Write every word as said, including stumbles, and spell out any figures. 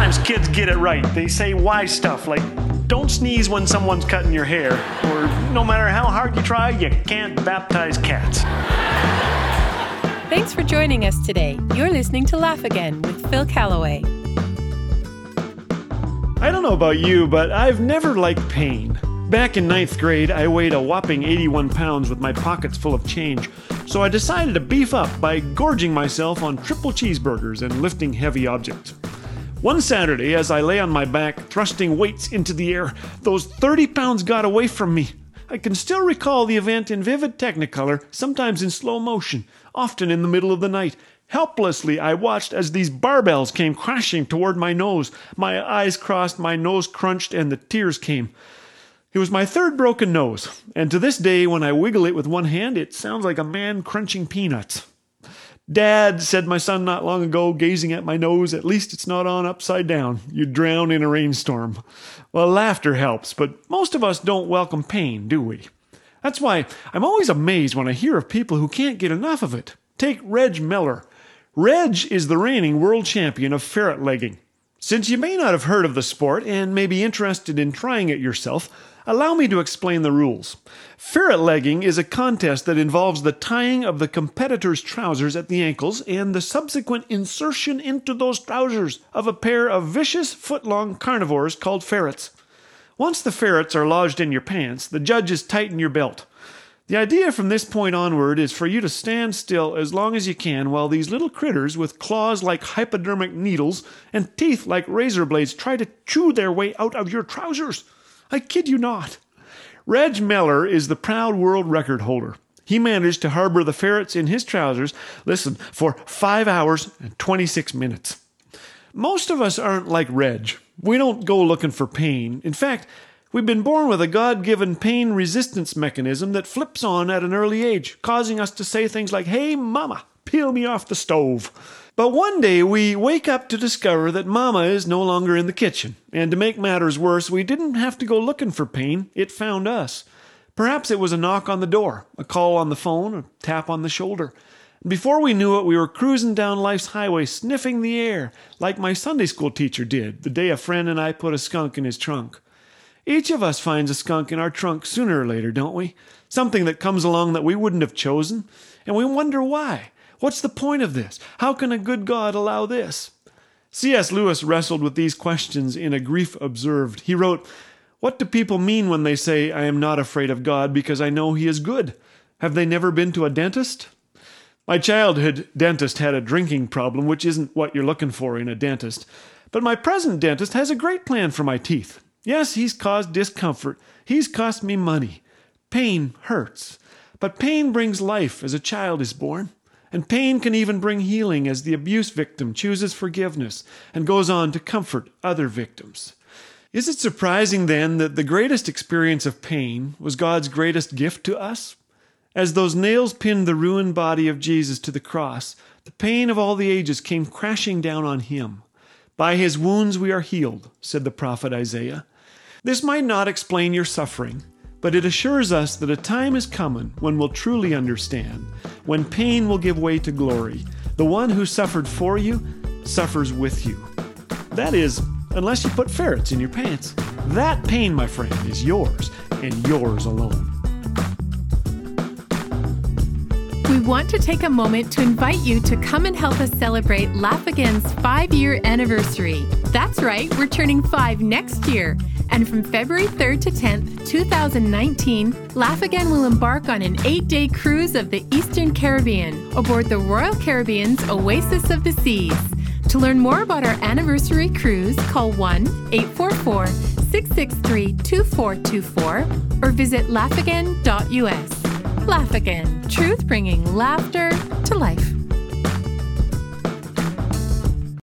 Sometimes kids get it right. They say wise stuff like, don't sneeze when someone's cutting your hair, or no matter how hard you try, you can't baptize cats. Thanks for joining us today. You're listening to Laugh Again with Phil Callaway. I don't know about you, but I've never liked pain. Back in ninth grade, I weighed a whopping eighty-one pounds with my pockets full of change, so I decided to beef up by gorging myself on triple cheeseburgers and lifting heavy objects. One Saturday, as I lay on my back, thrusting weights into the air, those thirty pounds got away from me. I can still recall the event in vivid technicolor, sometimes in slow motion, often in the middle of the night. Helplessly, I watched as these barbells came crashing toward my nose. My eyes crossed, my nose crunched, and the tears came. It was my third broken nose, and to this day, when I wiggle it with one hand, it sounds like a man crunching peanuts. "Dad," said my son not long ago, gazing at my nose, "at least it's not on upside down. You'd drown in a rainstorm." Well, laughter helps, but most of us don't welcome pain, do we? That's why I'm always amazed when I hear of people who can't get enough of it. Take Reg Miller. Reg is the reigning world champion of ferret legging. Since you may not have heard of the sport and may be interested in trying it yourself, allow me to explain the rules. Ferret legging is a contest that involves the tying of the competitor's trousers at the ankles and the subsequent insertion into those trousers of a pair of vicious foot-long carnivores called ferrets. Once the ferrets are lodged in your pants, the judges tighten your belt. The idea from this point onward is for you to stand still as long as you can while these little critters with claws like hypodermic needles and teeth like razor blades try to chew their way out of your trousers. I kid you not. Reg Miller is the proud world record holder. He managed to harbor the ferrets in his trousers, listen, for five hours and twenty-six minutes. Most of us aren't like Reg. We don't go looking for pain. In fact, we've been born with a God-given pain resistance mechanism that flips on at an early age, causing us to say things like, "Hey, mama, peel me off the stove." But one day we wake up to discover that mama is no longer in the kitchen. And to make matters worse, we didn't have to go looking for pain. It found us. Perhaps it was a knock on the door, a call on the phone, a tap on the shoulder. Before we knew it, we were cruising down life's highway, sniffing the air, like my Sunday school teacher did the day a friend and I put a skunk in his trunk. Each of us finds a skunk in our trunk sooner or later, don't we? Something that comes along that we wouldn't have chosen, and we wonder why. What's the point of this? How can a good God allow this? C S Lewis wrestled with these questions in A Grief Observed. He wrote, "What do people mean when they say, 'I am not afraid of God because I know He is good'? Have they never been to a dentist?" My childhood dentist had a drinking problem, which isn't what you're looking for in a dentist. But my present dentist has a great plan for my teeth. Yes, he's caused discomfort. He's cost me money. Pain hurts. But pain brings life as a child is born. And pain can even bring healing as the abuse victim chooses forgiveness and goes on to comfort other victims. Is it surprising then that the greatest experience of pain was God's greatest gift to us? As those nails pinned the ruined body of Jesus to the cross, the pain of all the ages came crashing down on Him. "By His wounds we are healed," said the prophet Isaiah. This might not explain your suffering, but it assures us that a time is coming when we'll truly understand, when pain will give way to glory. The one who suffered for you suffers with you. That is, unless you put ferrets in your pants. That pain, my friend, is yours, and yours alone. We want to take a moment to invite you to come and help us celebrate Laugh Again's five-year anniversary. That's right, we're turning five next year. And from February third to tenth, two thousand nineteen, Laugh Again will embark on an eight-day cruise of the Eastern Caribbean aboard the Royal Caribbean's Oasis of the Seas. To learn more about our anniversary cruise, call one eight four four, six six three, two four two four or visit laugh again dot U S. Laugh Again, truth bringing laughter to life.